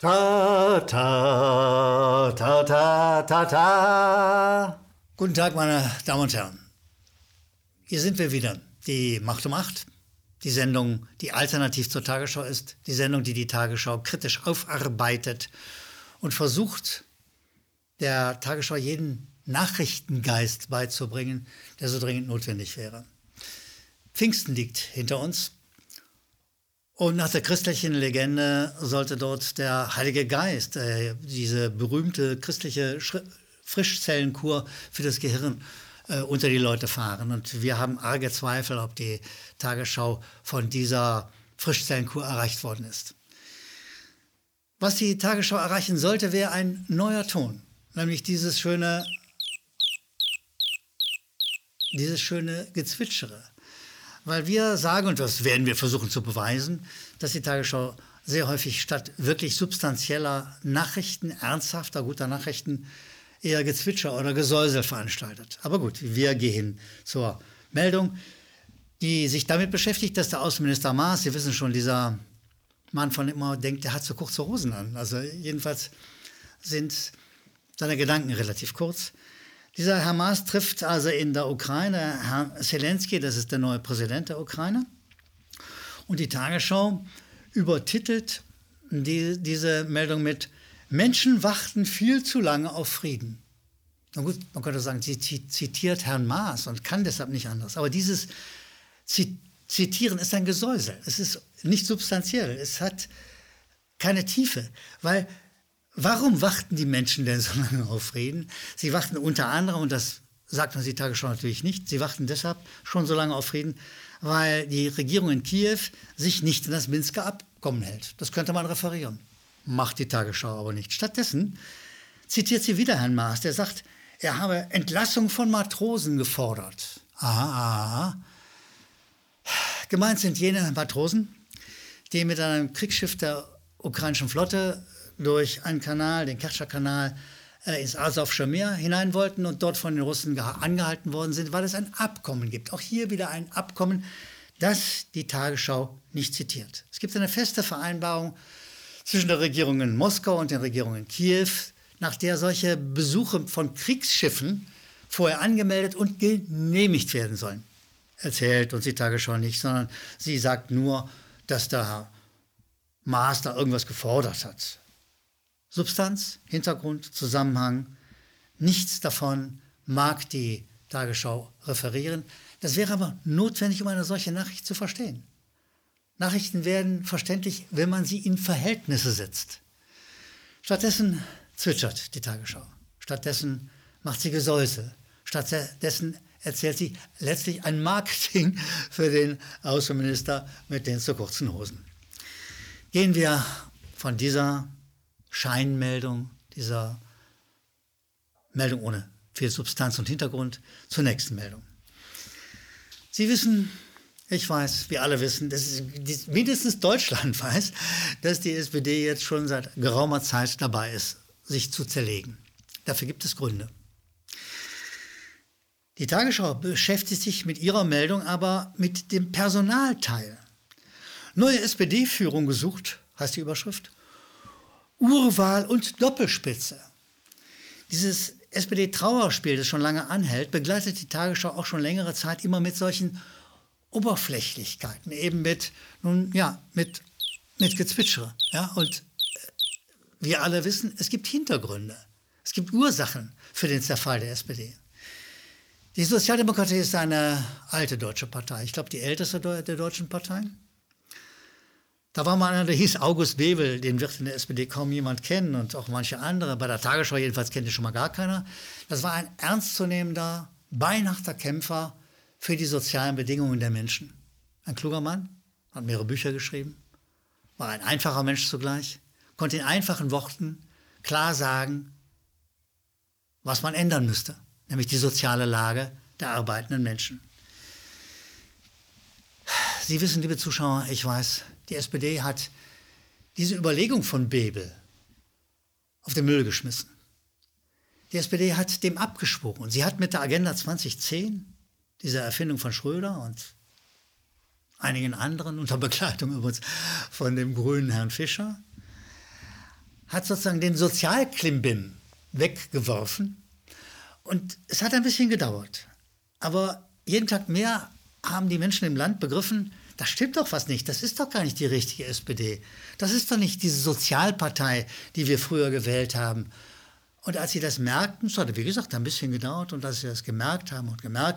Ta, ta, ta, ta, ta, ta. Guten Tag, meine Damen und Herren. Hier sind wir wieder. Die Macht um 8. Die Sendung, die alternativ zur Tagesschau ist. Die Sendung, die die Tagesschau kritisch aufarbeitet und versucht, der Tagesschau jeden Nachrichtengeist beizubringen, der so dringend notwendig wäre. Pfingsten liegt hinter uns. Und nach der christlichen Legende sollte dort der Heilige Geist, diese berühmte christliche Frischzellenkur für das Gehirn, unter die Leute fahren. Und wir haben arge Zweifel, ob die Tagesschau von dieser Frischzellenkur erreicht worden ist. Was die Tagesschau erreichen sollte, wäre ein neuer Ton, nämlich dieses schöne Gezwitschere. Weil wir sagen, und das werden wir versuchen zu beweisen, dass die Tagesschau sehr häufig statt wirklich substanzieller Nachrichten, ernsthafter, guter Nachrichten, eher Gezwitscher oder Gesäusel veranstaltet. Aber gut, wir gehen zur Meldung, die sich damit beschäftigt, dass der Außenminister Maas, Sie wissen schon, dieser Mann, von dem man denkt, der hat so kurze Hosen an. Also jedenfalls sind seine Gedanken relativ kurz. Dieser Herr Maas trifft also in der Ukraine Herrn Zelensky, das ist der neue Präsident der Ukraine. Und die Tagesschau übertitelt diese Meldung mit: Menschen warten viel zu lange auf Frieden. Na gut, man könnte sagen, sie zitiert Herrn Maas und kann deshalb nicht anders. Aber dieses Zitieren ist ein Gesäusel. Es ist nicht substanziell. Es hat keine Tiefe. Weil, warum warten die Menschen denn so lange auf Frieden? Sie warten unter anderem, und das sagt uns die Tagesschau natürlich nicht, sie warten deshalb schon so lange auf Frieden, weil die Regierung in Kiew sich nicht an das Minsker Abkommen hält. Das könnte man referieren. Macht die Tagesschau aber nicht. Stattdessen zitiert sie wieder Herrn Maas, der sagt, er habe Entlassung von Matrosen gefordert. Aha. Gemeint sind jene Matrosen, die mit einem Kriegsschiff der ukrainischen Flotte durch einen Kanal, den Kertscher-Kanal, ins Asowsche Meer hinein wollten und dort von den Russen angehalten worden sind, weil es ein Abkommen gibt. Auch hier wieder ein Abkommen, das die Tagesschau nicht zitiert. Es gibt eine feste Vereinbarung zwischen der Regierung in Moskau und der Regierung in Kiew, nach der solche Besuche von Kriegsschiffen vorher angemeldet und genehmigt werden sollen. Erzählt uns die Tagesschau nicht, sondern sie sagt nur, dass der Herr Maas da irgendwas gefordert hat. Substanz, Hintergrund, Zusammenhang, nichts davon mag die Tagesschau referieren. Das wäre aber notwendig, um eine solche Nachricht zu verstehen. Nachrichten werden verständlich, wenn man sie in Verhältnisse setzt. Stattdessen zwitschert die Tagesschau. Stattdessen macht sie Gesäusel. Stattdessen erzählt sie letztlich ein Marketing für den Außenminister mit den zu kurzen Hosen. Gehen wir von dieser Scheinmeldung, dieser Meldung ohne viel Substanz und Hintergrund, zur nächsten Meldung. Sie wissen, ich weiß, wir alle wissen, mindestens Deutschland weiß, dass die SPD jetzt schon seit geraumer Zeit dabei ist, sich zu zerlegen. Dafür gibt es Gründe. Die Tagesschau beschäftigt sich mit ihrer Meldung aber mit dem Personalteil. Neue SPD-Führung gesucht, heißt die Überschrift. Urwahl und Doppelspitze. Dieses SPD-Trauerspiel, das schon lange anhält, begleitet die Tagesschau auch schon längere Zeit immer mit solchen Oberflächlichkeiten, eben mit Gezwitschere. Ja? Und wir alle wissen, es gibt Hintergründe, es gibt Ursachen für den Zerfall der SPD. Die Sozialdemokratie ist eine alte deutsche Partei, ich glaube die älteste der deutschen Parteien. Da war mal einer, der hieß August Bebel, den wird in der SPD kaum jemand kennen und auch manche andere. Bei der Tagesschau jedenfalls kennt ihn schon mal gar keiner. Das war ein ernstzunehmender, beinharter Kämpfer für die sozialen Bedingungen der Menschen. Ein kluger Mann, hat mehrere Bücher geschrieben, war ein einfacher Mensch zugleich, konnte in einfachen Worten klar sagen, was man ändern müsste, nämlich die soziale Lage der arbeitenden Menschen. Sie wissen, liebe Zuschauer, ich weiß, die SPD hat diese Überlegung von Bebel auf den Müll geschmissen. Die SPD hat dem abgeschworen. Sie hat mit der Agenda 2010, dieser Erfindung von Schröder und einigen anderen, unter Begleitung übrigens von dem grünen Herrn Fischer, hat sozusagen den Sozialklimbim weggeworfen. Und es hat ein bisschen gedauert. Aber jeden Tag mehr haben die Menschen im Land begriffen, da stimmt doch was nicht. Das ist doch gar nicht die richtige SPD. Das ist doch nicht diese Sozialpartei, die wir früher gewählt haben. Und als sie das merkten, es hat, wie gesagt, ein bisschen gedauert, und als sie das gemerkt haben,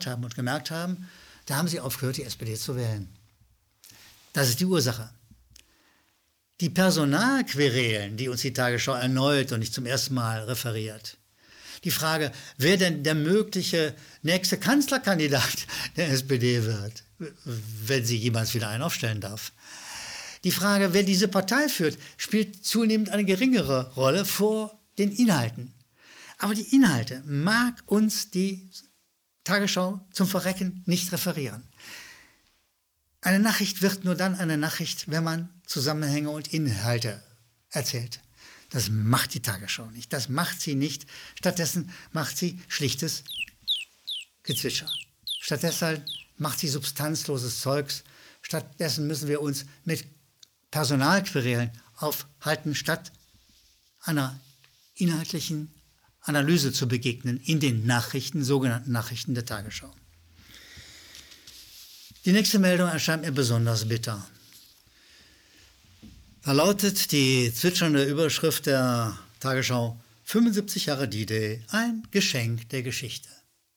da haben sie aufgehört, die SPD zu wählen. Das ist die Ursache. Die Personalquerelen, die uns die Tagesschau erneut und nicht zum ersten Mal referiert. Die Frage, wer denn der mögliche nächste Kanzlerkandidat der SPD wird, wenn sie jemals wieder einen aufstellen darf. Die Frage, wer diese Partei führt, spielt zunehmend eine geringere Rolle vor den Inhalten. Aber die Inhalte mag uns die Tagesschau zum Verrecken nicht referieren. Eine Nachricht wird nur dann eine Nachricht, wenn man Zusammenhänge und Inhalte erzählt. Das macht die Tagesschau nicht. Das macht sie nicht. Stattdessen macht sie schlichtes Gezwitscher. Stattdessen macht sie substanzloses Zeugs. Stattdessen müssen wir uns mit Personalquerelen aufhalten, statt einer inhaltlichen Analyse zu begegnen in den Nachrichten, sogenannten Nachrichten der Tagesschau. Die nächste Meldung erscheint mir besonders bitter. Da lautet die zwitschernde Überschrift der Tagesschau: 75 Jahre D-Day, ein Geschenk der Geschichte.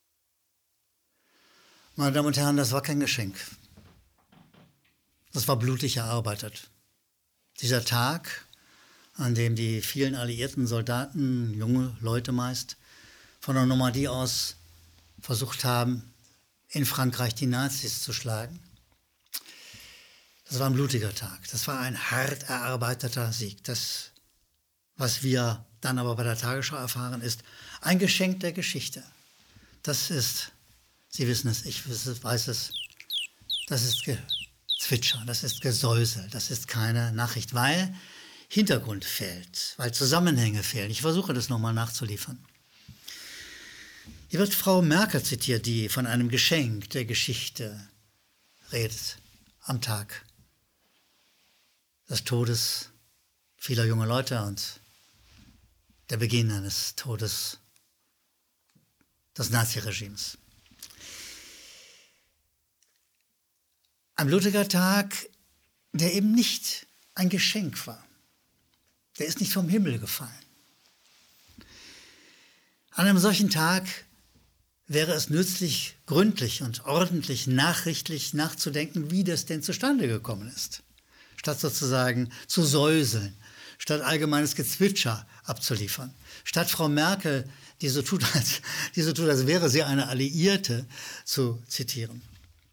Meine Damen und Herren, das war kein Geschenk. Das war blutig erarbeitet. Dieser Tag, an dem die vielen alliierten Soldaten, junge Leute meist, von der Normandie aus versucht haben, in Frankreich die Nazis zu schlagen. Das war ein blutiger Tag. Das war ein hart erarbeiteter Sieg. Das, was wir dann aber bei der Tagesschau erfahren, ist ein Geschenk der Geschichte. Das ist, Sie wissen es, ich weiß es, das ist Gezwitscher, das ist Gesäusel, das ist keine Nachricht, weil Hintergrund fehlt, weil Zusammenhänge fehlen. Ich versuche das nochmal nachzuliefern. Hier wird Frau Merkel zitiert, die von einem Geschenk der Geschichte redet am Tag des Todes vieler junger Leute und der Beginn eines Todes des Naziregimes. Ein blutiger Tag, der eben nicht ein Geschenk war. Der ist nicht vom Himmel gefallen. An einem solchen Tag wäre es nützlich, gründlich und ordentlich nachrichtlich nachzudenken, wie das denn zustande gekommen ist. Statt sozusagen zu säuseln, statt allgemeines Gezwitscher abzuliefern. Statt Frau Merkel, die so tut, als wäre sie eine Alliierte, zu zitieren.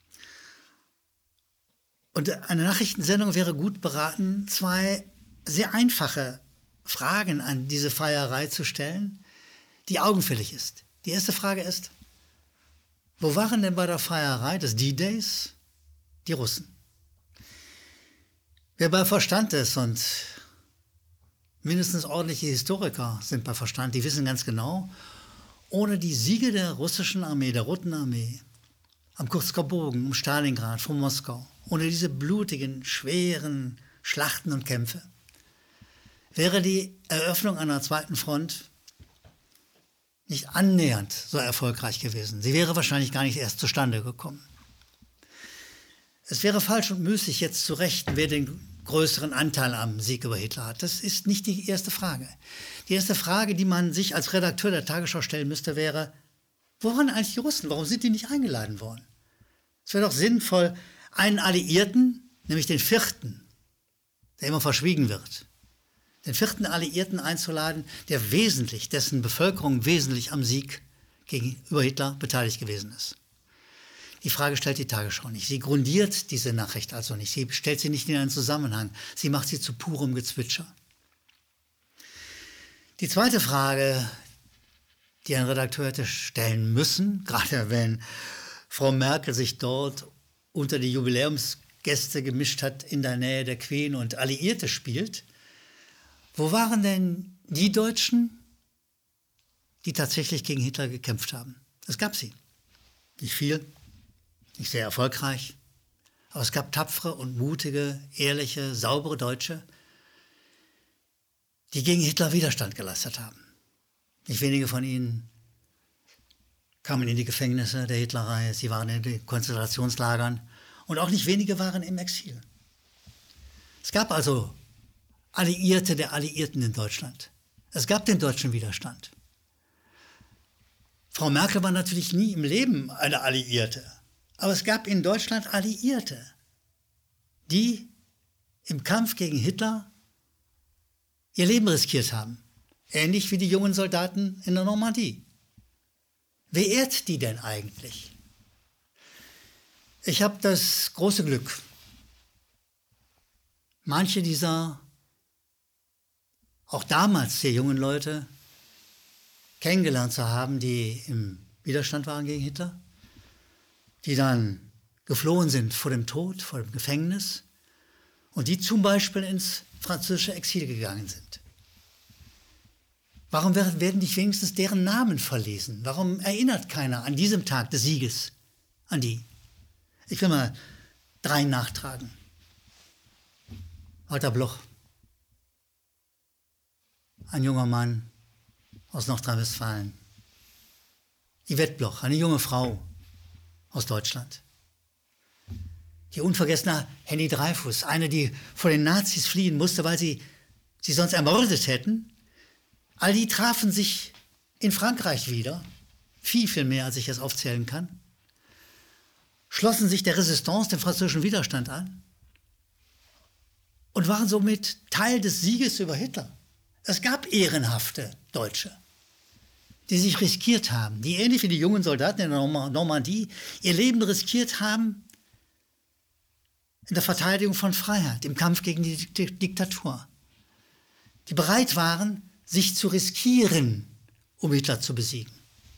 Und eine Nachrichtensendung wäre gut beraten, zwei sehr einfache Fragen an diese Feierei zu stellen, die augenfällig ist. Die erste Frage ist: Wo waren denn bei der Feierei des D-Days die Russen? Wer bei Verstand ist, und mindestens ordentliche Historiker sind bei Verstand, die wissen ganz genau, ohne die Siege der russischen Armee, der Roten Armee, am Kursker Bogen, um Stalingrad, vor Moskau, ohne diese blutigen, schweren Schlachten und Kämpfe, wäre die Eröffnung einer zweiten Front nicht annähernd so erfolgreich gewesen. Sie wäre wahrscheinlich gar nicht erst zustande gekommen. Es wäre falsch und müßig, jetzt zu rechnen, wer den größeren Anteil am Sieg über Hitler hat. Das ist nicht die erste Frage. Die erste Frage, die man sich als Redakteur der Tagesschau stellen müsste, wäre: Wo waren eigentlich die Russen? Warum sind die nicht eingeladen worden? Es wäre doch sinnvoll, einen Alliierten, nämlich den vierten, der immer verschwiegen wird, den vierten Alliierten einzuladen, dessen Bevölkerung wesentlich am Sieg gegenüber Hitler beteiligt gewesen ist. Die Frage stellt die Tagesschau nicht. Sie grundiert diese Nachricht also nicht. Sie stellt sie nicht in einen Zusammenhang. Sie macht sie zu purem Gezwitscher. Die zweite Frage, die ein Redakteur hätte stellen müssen, gerade wenn Frau Merkel sich dort unter die Jubiläumsgäste gemischt hat, in der Nähe der Queen und Alliierte spielt: Wo waren denn die Deutschen, die tatsächlich gegen Hitler gekämpft haben? Es gab sie. Nicht viel, nicht sehr erfolgreich, aber es gab tapfere und mutige, ehrliche, saubere Deutsche, die gegen Hitler Widerstand geleistet haben. Nicht wenige von ihnen kamen in die Gefängnisse der Hitlerreihe, sie waren in den Konzentrationslagern und auch nicht wenige waren im Exil. Es gab also Alliierte der Alliierten in Deutschland. Es gab den deutschen Widerstand. Frau Merkel war natürlich nie im Leben eine Alliierte, aber es gab in Deutschland Alliierte, die im Kampf gegen Hitler ihr Leben riskiert haben, ähnlich wie die jungen Soldaten in der Normandie. Wer ehrt die denn eigentlich? Ich habe das große Glück, manche dieser, auch damals sehr jungen Leute, kennengelernt zu haben, die im Widerstand waren gegen Hitler, die dann geflohen sind vor dem Tod, vor dem Gefängnis und die zum Beispiel ins französische Exil gegangen sind. Warum werden nicht wenigstens deren Namen verlesen? Warum erinnert keiner an diesem Tag des Sieges an die? Ich will mal 3 nachtragen. Walter Bloch, ein junger Mann aus Nordrhein-Westfalen. Yvette Bloch, eine junge Frau aus Deutschland. Die unvergessene Henny Dreyfus, eine, die vor den Nazis fliehen musste, weil sie sonst ermordet hätten. All die trafen sich in Frankreich wieder, viel mehr, als ich es aufzählen kann, schlossen sich der Resistance, dem französischen Widerstand an und waren somit Teil des Sieges über Hitler. Es gab ehrenhafte Deutsche, die sich riskiert haben, die ähnlich wie die jungen Soldaten in der Normandie ihr Leben riskiert haben in der Verteidigung von Freiheit, im Kampf gegen die Diktatur, die bereit waren, sich zu riskieren, um Hitler zu besiegen.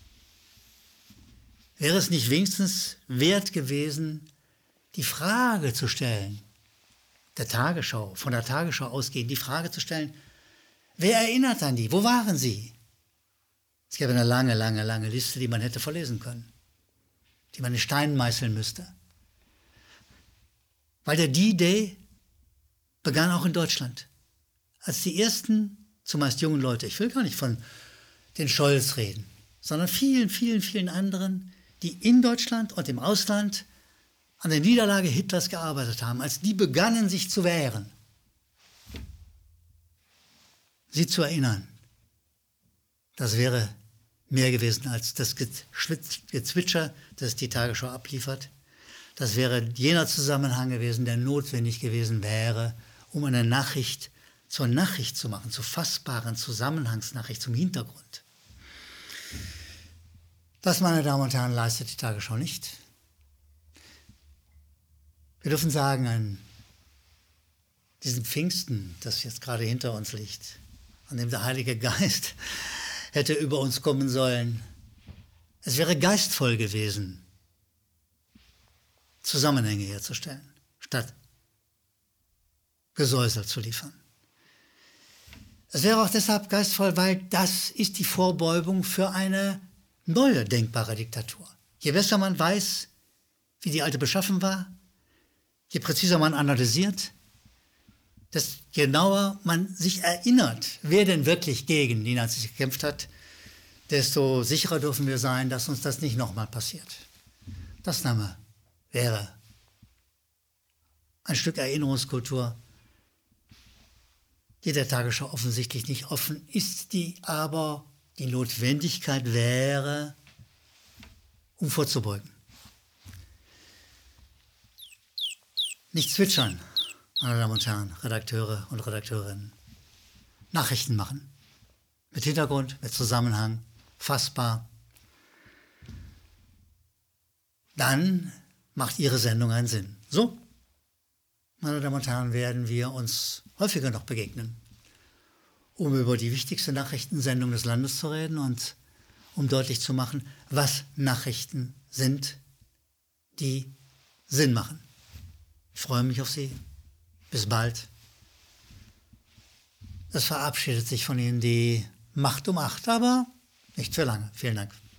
Wäre es nicht wenigstens wert gewesen, die Frage zu stellen, von der Tagesschau ausgehend, die Frage zu stellen, wer erinnert an die? Wo waren sie? Es gäbe eine lange Liste, die man hätte verlesen können, die man in Stein meißeln müsste. Weil der D-Day begann auch in Deutschland, als die ersten, zumeist jungen Leute, ich will gar nicht von den Scholz reden, sondern vielen anderen, die in Deutschland und im Ausland an der Niederlage Hitlers gearbeitet haben, als die begannen, sich zu wehren, sie zu erinnern. Das wäre mehr gewesen als das Gezwitscher, das die Tagesschau abliefert. Das wäre jener Zusammenhang gewesen, der notwendig gewesen wäre, um eine Nachricht zur Nachricht zu machen, zur fassbaren Zusammenhangsnachricht, zum Hintergrund. Das, meine Damen und Herren, leistet die Tagesschau nicht. Wir dürfen sagen, an diesem Pfingsten, das jetzt gerade hinter uns liegt, an dem der Heilige Geist hätte über uns kommen sollen, es wäre geistvoll gewesen, Zusammenhänge herzustellen, statt Gesäusel zu liefern. Es wäre auch deshalb geistvoll, weil das ist die Vorbeugung für eine neue denkbare Diktatur. Je besser man weiß, wie die alte beschaffen war, je präziser man analysiert, desto genauer man sich erinnert, wer denn wirklich gegen die Nazis gekämpft hat, desto sicherer dürfen wir sein, dass uns das nicht nochmal passiert. Das wäre ein Stück Erinnerungskultur, die der Tagesschau offensichtlich nicht offen ist, die aber die Notwendigkeit wäre, um vorzubeugen. Nicht zwitschern, meine Damen und Herren, Redakteure und Redakteurinnen. Nachrichten machen. Mit Hintergrund, mit Zusammenhang, fassbar. Dann macht Ihre Sendung einen Sinn. So, meine Damen und Herren, werden wir uns häufiger noch begegnen, um über die wichtigste Nachrichtensendung des Landes zu reden und um deutlich zu machen, was Nachrichten sind, die Sinn machen. Ich freue mich auf Sie. Bis bald. Es verabschiedet sich von Ihnen die Macht um 8, aber nicht für lange. Vielen Dank.